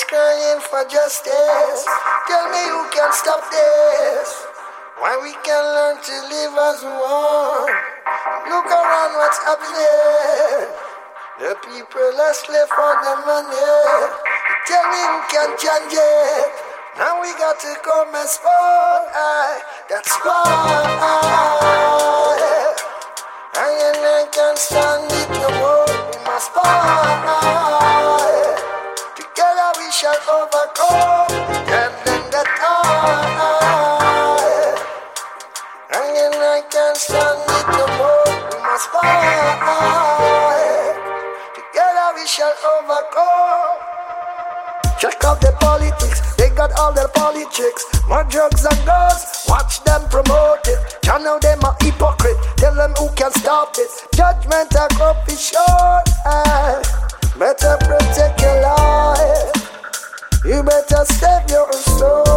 Youths crying for justice. Tell me who can stop this? Why we can learn to live as one. Look around what's happening. The people are slave for the money. Tell me who can change it. Now we got to come and spot. That's why I can't stand it no more. We must fight. Together we shall overcome them that I can't stand it no more. We must fight. Together we shall overcome. Check out the politics, they got all their politics. More drugs and girls, watch them promote it. Channel them a hypocrite, tell them who can stop it. Judgment a cup is short. Better protect your life. You better save your soul.